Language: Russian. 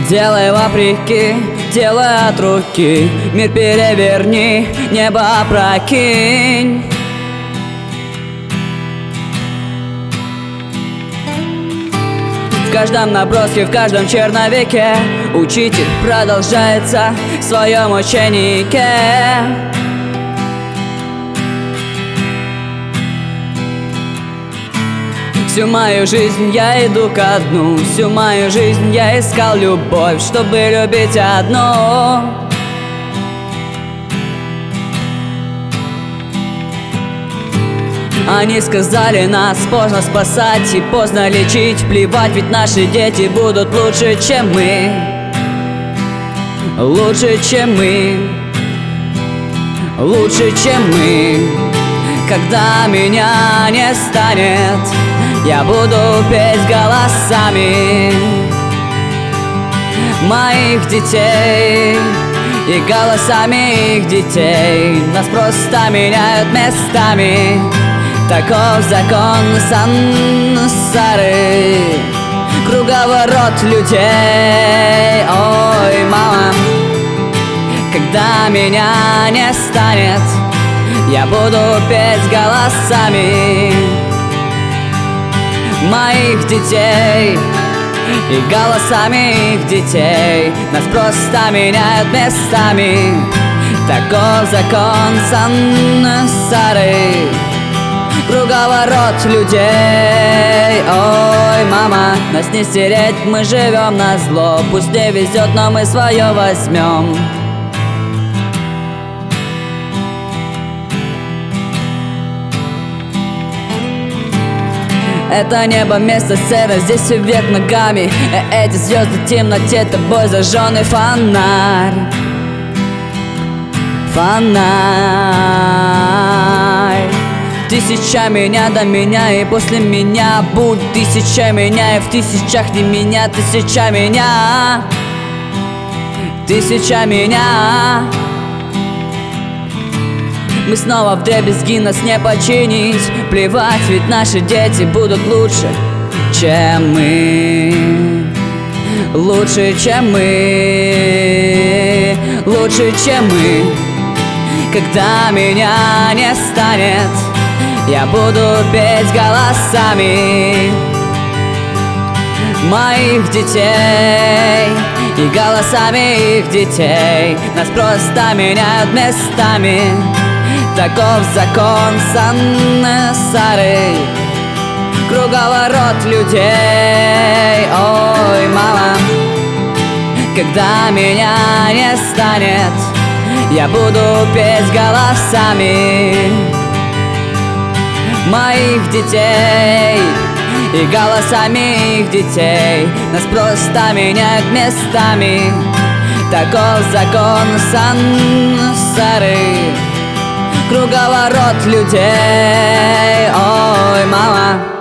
Делай вопреки, делай от руки. Мир переверни, небо опрокинь. В каждом наброске, в каждом черновике учитель продолжается в своем ученике. Всю мою жизнь я иду ко дну, всю мою жизнь я искал любовь, чтобы любить одну. Они сказали, нас поздно спасать и поздно лечить. Плевать, ведь наши дети будут лучше, чем мы. Лучше, чем мы. Лучше, чем мы. Когда меня не станет, я буду петь голосами моих детей и голосами их детей. Нас просто меняют местами. Таков закон сансары, круговорот людей. Ой, мама, когда меня не станет, я буду петь голосами моих детей и голосами их детей. Нас просто меняют местами. Таков закон сансары, круговорот людей. Ой, мама, нас не стереть, мы живем назло. Пусть не везет, но мы свое возьмем. Это небо, место сцена, здесь все вверх ногами. Эти звезды в темноте, тобой зажженный фонарь. Фонарь. Тысяча меня до меня и после меня. Будь тысяча меня и в тысячах не меня. Тысяча меня. Тысяча меня. Мы снова вдребезги, нас не починить. Плевать, ведь наши дети будут лучше, чем мы. Лучше, чем мы. Лучше, чем мы. Когда меня не станет, я буду петь голосами моих детей и голосами их детей. Нас просто меняют местами. Таков закон сансары, круговорот людей. Ой, мама, когда меня не станет, я буду петь голосами моих детей и голосами их детей. Нас просто меняют местами. Таков закон сансары, круговорот людей. Ой, мама.